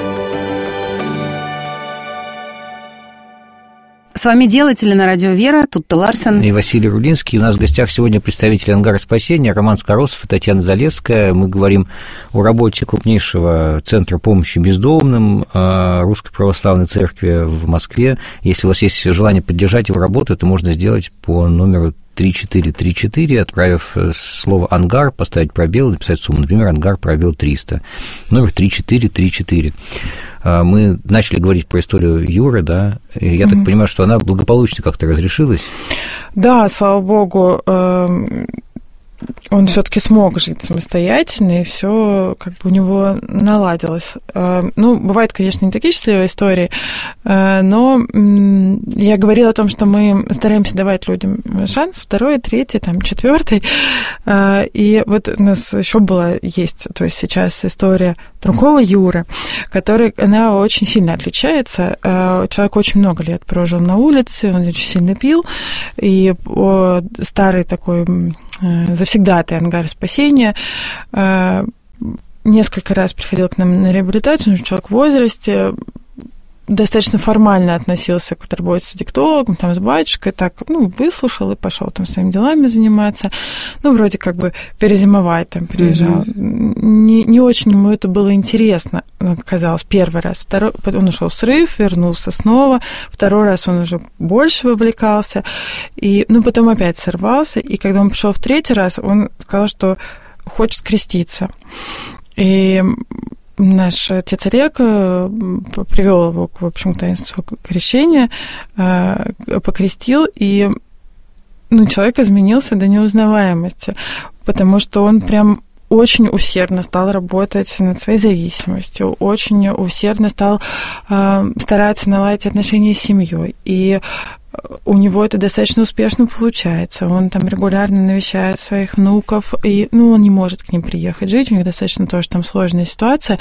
С вами «Делатели» на радио «Вера», Тутта Ларсен и Василий Рулинский. У нас в гостях сегодня представители «Ангара спасения» Роман Скоросов и Татьяна Залесская. Мы говорим о работе крупнейшего центра помощи бездомным Русской Православной Церкви в Москве. Если у вас есть желание поддержать его работу, это можно сделать по номеру 3434, отправив слово «Ангар», поставить пробел, написать сумму, например, «Ангар», пробел 300, номер 3434. Мы начали говорить про историю Юры, да, и я так понимаю, что она благополучно как-то разрешилась? Да, слава богу, он все-таки смог жить самостоятельно, и все как бы у него наладилось. Ну, бывают, конечно, не такие счастливые истории, но я говорила о том, что мы стараемся давать людям шанс, второй, третий, там, четвертый. И вот у нас еще есть, то есть сейчас история другого Юры, она очень сильно отличается. Человек очень много лет прожил на улице, он очень сильно пил, и старый такой завсегдатый «Ангар спасения» несколько раз приходил к нам на реабилитацию, он же человек в возрасте, достаточно формально относился к работе с диктологом, там, с батюшкой, так, выслушал и пошел там своими делами заниматься. Вроде как бы перезимовать там приезжал. Не очень ему это было интересно, казалось, первый раз. Второй, он ушел в срыв, вернулся снова. Второй раз он уже больше вовлекался. И, потом опять сорвался. И когда он пришел в третий раз, он сказал, что хочет креститься. И наш отец Олег привел его к общему таинству крещения, покрестил, и человек изменился до неузнаваемости, потому что он прям очень усердно стал работать над своей зависимостью, очень усердно стал стараться наладить отношения с семьей. И у него это достаточно успешно получается. Он там регулярно навещает своих внуков, и, он не может к ним приехать жить, у них достаточно тоже там сложная ситуация,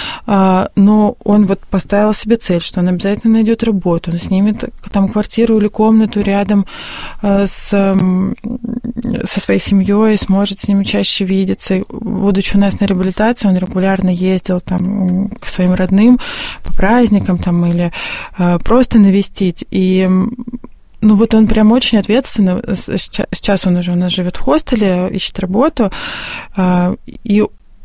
но он вот поставил себе цель, что он обязательно найдет работу, он снимет там квартиру или комнату рядом со своей семьей, сможет с ними чаще видеться. Будучи у нас на реабилитации, он регулярно ездил там к своим родным по праздникам там, или просто навестить, и он прям очень ответственно. Сейчас он уже у нас живет в хостеле, ищет работу, и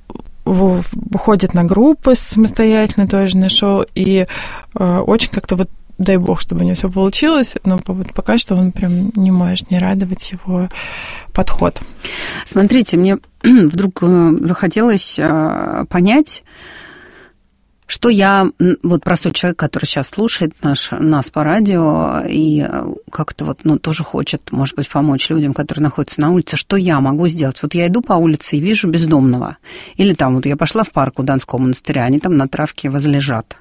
выходит на группы самостоятельно, тоже нашел, и очень как-то дай бог, чтобы у него все получилось, но пока что он прям не может не радовать его подход. Смотрите, мне вдруг захотелось понять, что я, простой человек, который сейчас слушает нас по радио и как-то тоже хочет, может быть, помочь людям, которые находятся на улице, что я могу сделать? Я иду по улице и вижу бездомного. Или там, я пошла в парк у Донского монастыря, они там на травке возлежат.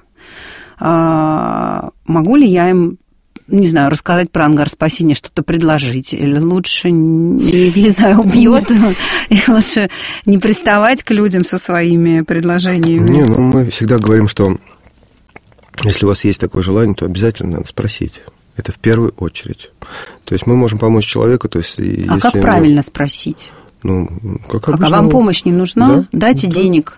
Могу ли я им, не знаю, рассказать про «Ангар спасения», что-то предложить? Или лучше не влезая убьет? И лучше не приставать к людям со своими предложениями? Мы всегда говорим, что если у вас есть такое желание, то обязательно надо спросить. Это в первую очередь. То есть мы можем помочь человеку. То есть, как правильно спросить? Как вам помощь не нужна? Да? Дайте денег.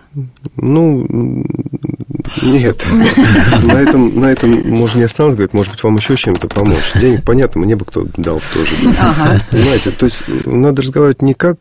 Нет. На этом можно не останавливаться, говорит, может быть, вам еще чем-то помочь. Денег, понятно, мне бы кто дал тоже. Понимаете, то есть надо разговаривать не как...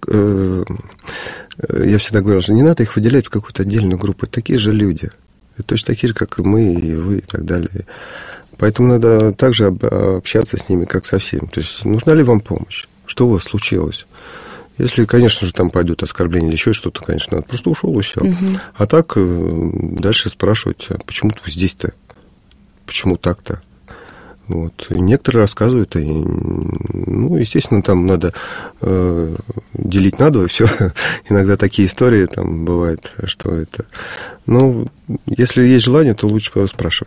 Я всегда говорил, что не надо их выделять в какую-то отдельную группу. Это такие же люди. Это точно такие же, как и мы, и вы, и так далее. Поэтому надо также общаться с ними, как со всеми. То есть нужна ли вам помощь? Что у вас случилось? Если, конечно же, там пойдут оскорбления или еще что-то, конечно, надо просто ушел и все. А так дальше спрашивать, а почему ты здесь-то? Почему так-то? И некоторые рассказывают, и, естественно, там надо делить надвое все. Иногда такие истории там бывают, что это... если есть желание, то лучше спрашивать.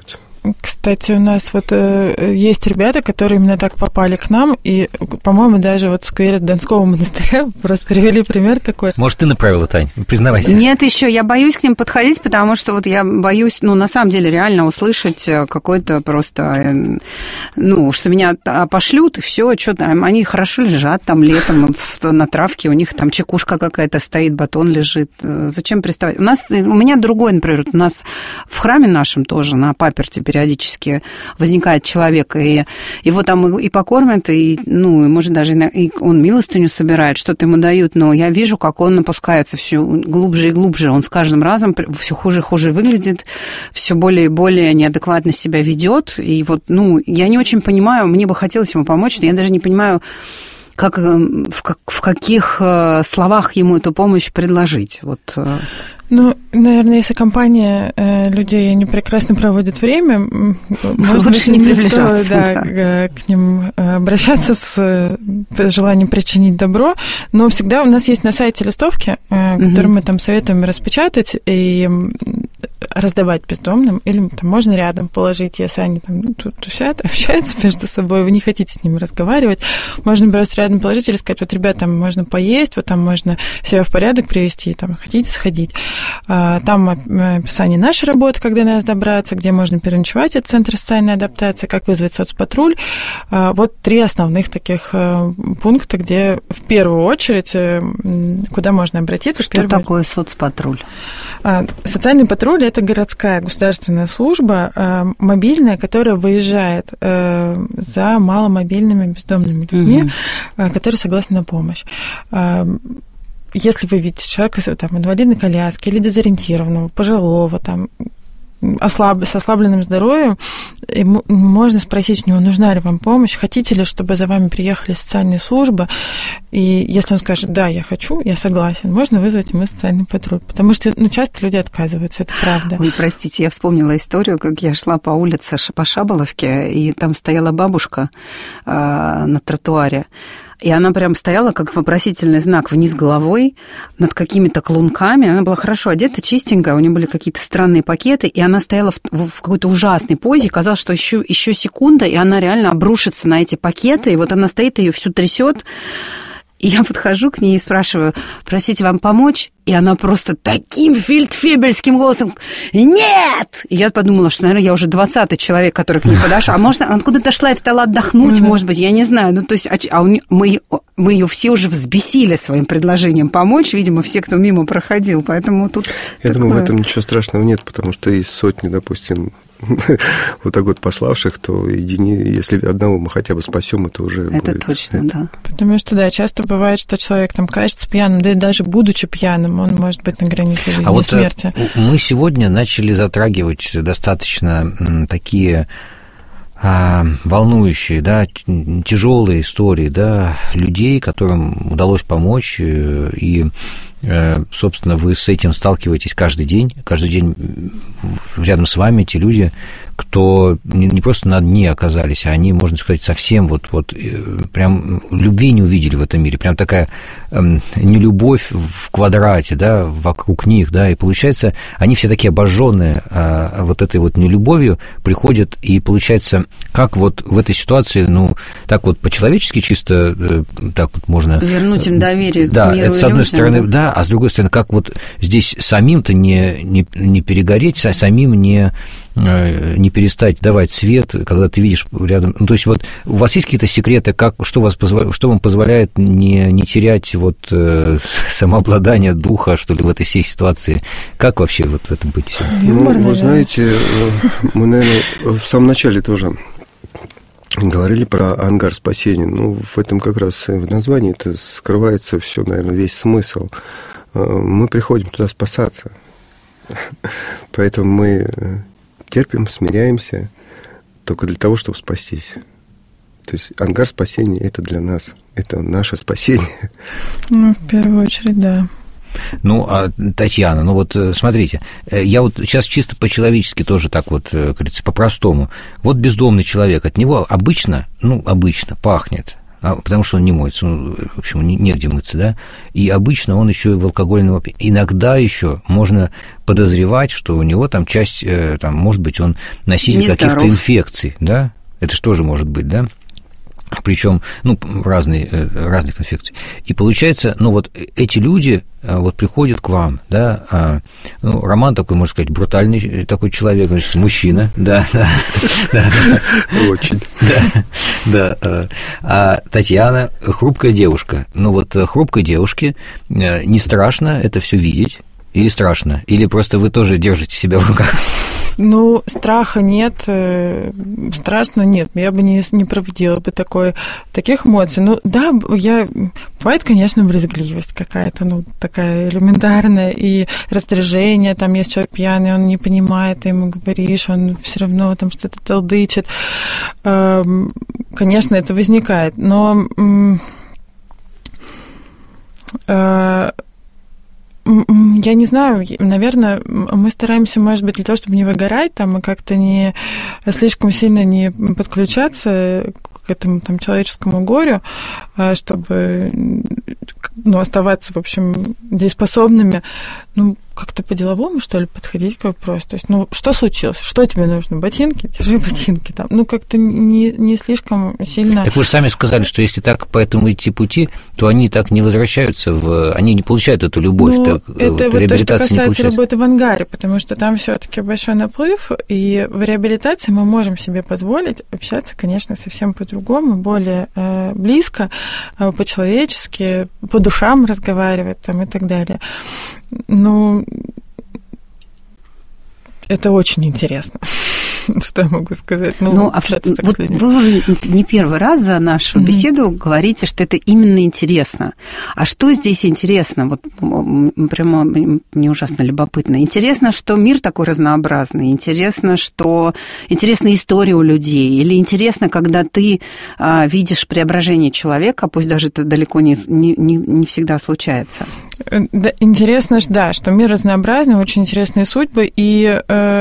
Кстати, у нас вот есть ребята, которые именно так попали к нам, и, по-моему, даже вот в сквере Донского монастыря просто привели пример такой. Может, ты направила, Тань? Признавайся. Нет, еще я боюсь к ним подходить, потому что вот я боюсь, на самом деле, реально услышать какой-то просто, что меня пошлют, и все, что там, они хорошо лежат там летом на травке, у них там чекушка какая-то стоит, батон лежит. Зачем приставать? У меня другой, например, у нас в храме нашем тоже на паперти периодически возникает человек, и его там и покормят, и, может, даже и он милостыню собирает, что-то ему дают, но я вижу, как он опускается все глубже и глубже, он с каждым разом все хуже и хуже выглядит, все более и более неадекватно себя ведет, и вот, я не очень понимаю, мне бы хотелось ему помочь, но я даже не понимаю, как, в каких словах ему эту помощь предложить, вот... Наверное, если компания людей, они прекрасно проводят время, можно лучше не приближаться, к ним обращаться с желанием причинить добро, но всегда у нас есть на сайте листовки, которые мы там советуем распечатать и раздавать бездомным, или там можно рядом положить, если они там тут сидят, общаются между собой, вы не хотите с ними разговаривать, можно просто рядом положить или сказать, вот, ребят, там можно поесть, вот там можно себя в порядок привести, там хотите сходить. Там описание нашей работы, когда нас добраться, где можно переночевать, это Центр социальной адаптации, как вызвать соцпатруль. Вот 3 основных таких пункта, где в первую очередь, куда можно обратиться. Что такое соцпатруль? Социальный патруль – это городская государственная служба, мобильная, которая выезжает за маломобильными бездомными людьми, которые согласны на помощь. Если вы видите человека там, инвалидной коляски или дезориентированного, пожилого, там, с ослабленным здоровьем, можно спросить у него, нужна ли вам помощь, хотите ли, чтобы за вами приехали социальные службы, и если он скажет, да, я хочу, я согласен, можно вызвать ему социальный патруль, потому что часто люди отказываются, это правда. Ой, простите, я вспомнила историю, как я шла по улице по Шаболовке, и там стояла бабушка на тротуаре, и она прям стояла, как вопросительный знак, вниз головой, над какими-то клунками. Она была хорошо одета, чистенькая, у нее были какие-то странные пакеты, и она стояла в какой-то ужасной позе. Казалось, что еще секунда, и она реально обрушится на эти пакеты, и вот она стоит, ее всю трясет. И я подхожу к ней и спрашиваю, простите, вам помочь? И она просто таким фельдфебельским голосом, нет! И я подумала, что, наверное, я уже 20-й человек, который к ней подошел. А может, она откуда-то шла и встала отдохнуть, может быть, я не знаю. То есть, мы ее все уже взбесили своим предложением помочь, видимо, все, кто мимо проходил, поэтому тут... Я думаю, в этом ничего страшного нет, потому что из сотни, допустим, вот так вот пославших, то если одного мы хотя бы спасем, это уже это будет. Точно, да. Потому что, да, часто бывает, что человек там кажется пьяным, да и даже будучи пьяным, он может быть на границе жизни и смерти. Мы сегодня начали затрагивать достаточно такие волнующие, да, тяжелые истории, да, людей, которым удалось помочь, и, собственно, вы с этим сталкиваетесь каждый день рядом с вами те люди, кто не просто на дне оказались, а они, можно сказать, совсем вот прям любви не увидели в этом мире, прям такая нелюбовь в квадрате, да, вокруг них, да, и получается, они все такие обожженные вот этой вот нелюбовью приходят, и получается, как вот в этой ситуации, так вот по-человечески чисто, так вот можно... Вернуть им доверие к миру. Да, это с одной людям, стороны, да, а с другой стороны, как вот здесь самим-то не перегореть, самим не перестать давать свет, когда ты видишь рядом... то есть вот у вас есть какие-то секреты, что вам позволяет не терять вот самообладание духа, что ли, в этой всей ситуации? Как вообще вот в этом быть? Вы знаете, мы, наверное, в самом начале тоже говорили про ангар спасения. В этом как раз в названии это скрывается все, наверное, весь смысл. Мы приходим туда спасаться. Поэтому мы терпим, смиряемся только для того, чтобы спастись. То есть ангар спасения – это для нас, это наше спасение. В первую очередь, да. Татьяна, вот смотрите, я вот сейчас чисто по-человечески тоже так вот, как говорится, по-простому. Вот бездомный человек, от него обычно пахнет потому что он не моется, в общем, негде мыться, да, и обычно он еще и в алкогольном опьянении. Иногда еще можно подозревать, что у него там часть, там, может быть, он носитель каких-то инфекций, да, это же тоже может быть, да, причем, ну, разных инфекций. И получается, ну, вот эти люди вот приходят к вам, да, ну, Роман такой, можно сказать, брутальный такой человек, значит, мужчина, да. Очень. Да. А Татьяна хрупкая девушка. Ну, вот хрупкой девушке не страшно это все видеть? Или страшно? Или просто вы тоже держите себя в руках? Ну, страха нет, страшно нет. Я бы не проводила бы таких эмоций. Ну, да, бывает, конечно, брезгливость какая-то, ну, такая элементарная, и раздражение, там есть человек пьяный, он не понимает, ты ему говоришь, он все равно там что-то толдычит. Конечно, это возникает, но... Я не знаю, наверное, мы стараемся, может быть, для того, чтобы не выгорать там и как-то не слишком сильно не подключаться к этому там человеческому горю, чтобы, ну, оставаться, в общем, дееспособными, ну, как-то по-деловому, что ли, подходить к вопросу. То есть, ну, что случилось? Что тебе нужно? Ботинки? Держи ботинки там. Ну, как-то не слишком сильно... Так вы же сами сказали, что если так по этому идти пути, то они так не возвращаются они не получают эту любовь. Ну, так, это вот то, что касается работы в ангаре, потому что там все-таки большой наплыв, и в реабилитации мы можем себе позволить общаться, конечно, совсем по-другому, более близко, по-человечески, по душам разговаривать там и так далее. Ну, это очень интересно. Что я могу сказать? Ну, вот вы уже не первый раз за нашу беседу говорите, что это именно интересно. А что здесь интересно? Вот прямо мне ужасно любопытно. Интересно, что мир такой разнообразный. Интересно, что интересна история у людей. Или интересно, когда ты видишь преображение человека, пусть даже это далеко не всегда случается. Да, интересно, да, что мир разнообразный, очень интересные судьбы, и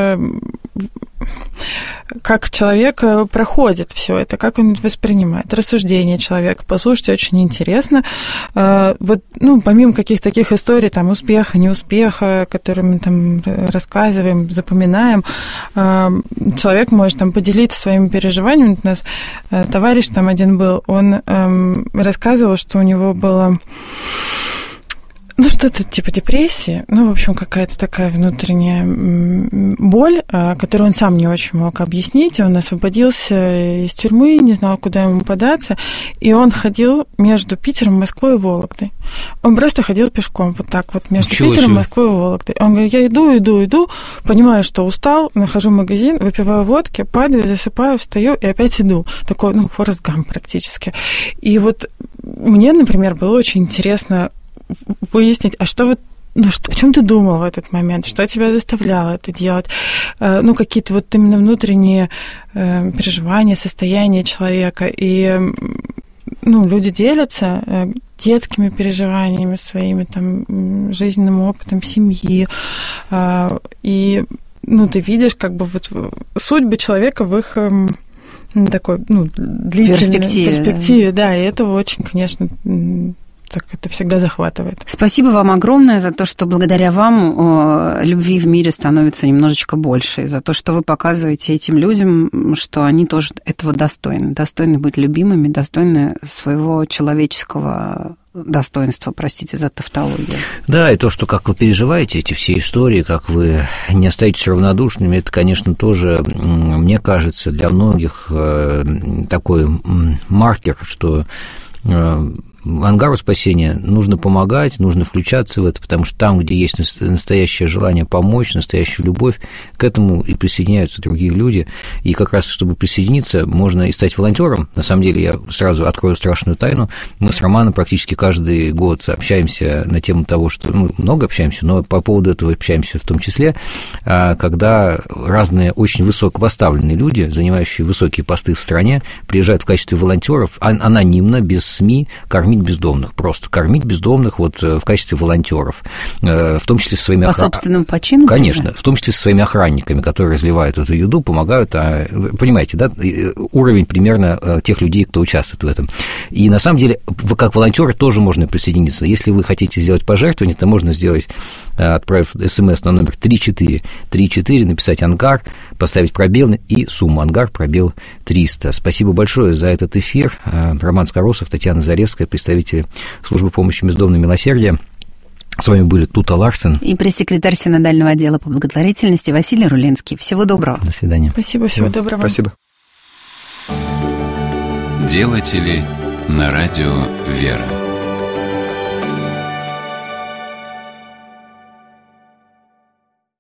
как человек проходит все это, как он воспринимает, рассуждения человека. Послушайте, очень интересно. Вот, ну, помимо каких-то таких историй, там, успеха, неуспеха, которые мы там рассказываем, запоминаем, человек может там поделиться своими переживаниями. У нас товарищ там один был, он рассказывал, что у него было... Ну, что-то типа депрессии, ну, в общем, какая-то такая внутренняя боль, которую он сам не очень мог объяснить. Он освободился из тюрьмы, не знал, куда ему податься, и он ходил между Питером, Москвой и Вологдой. Он просто ходил пешком вот так вот между Питером, Москвой и Вологдой. Он говорит, я иду, понимаю, что устал, нахожу магазин, выпиваю водки, падаю, засыпаю, встаю и опять иду. Такой, ну, Форрест Гамп практически. И вот мне, например, было очень интересно выяснить, а что вот, ну, о чем ты думал в этот момент, что тебя заставляло это делать, ну, какие-то вот именно внутренние переживания, состояния человека, и, ну, люди делятся детскими переживаниями своими, там, жизненным опытом семьи, и, ну, ты видишь, как бы, вот судьбы человека в их такой, ну, длительной перспективе, да, и это очень, конечно, так это всегда захватывает. Спасибо вам огромное за то, что благодаря вам любви в мире становится немножечко больше, и за то, что вы показываете этим людям, что они тоже этого достойны быть любимыми, достойны своего человеческого достоинства, простите за тавтологию. Да, и то, что как вы переживаете эти все истории, как вы не остаетесь равнодушными, это, конечно, тоже, мне кажется, для многих такой маркер, что Ангару спасения нужно помогать, нужно включаться в это, потому что там, где есть настоящее желание помочь, настоящая любовь, к этому и присоединяются другие люди. И как раз, чтобы присоединиться, можно и стать волонтером. На самом деле, я сразу открою страшную тайну. Мы с Романом практически каждый год общаемся на тему того, что... Ну, много общаемся, но по поводу этого общаемся в том числе, когда разные очень высокопоставленные люди, занимающие высокие посты в стране, приезжают в качестве волонтеров анонимно, без СМИ, кормить кормить бездомных, просто кормить бездомных вот в качестве волонтеров, в том числе со своими... По собственному почину? Конечно, в том числе со своими охранниками, которые разливают эту еду, помогают, понимаете, да, уровень примерно тех людей, кто участвует в этом. И на самом деле, как волонтеры тоже можно присоединиться. Если вы хотите сделать пожертвование, то можно сделать, отправив СМС на номер 3434, написать «Ангар», поставить пробел и сумму «Ангар», пробел 300. Спасибо большое за этот эфир. Роман Скоросов, Татьяна Зарецкая, представители службы помощи бездомным «Милосердие». С вами были Тута Ларсен и пресс-секретарь Синодального отдела по благотворительности Василий Рулинский. Всего доброго. До свидания. Спасибо, всего доброго. Спасибо. Делатели на радио «Вера».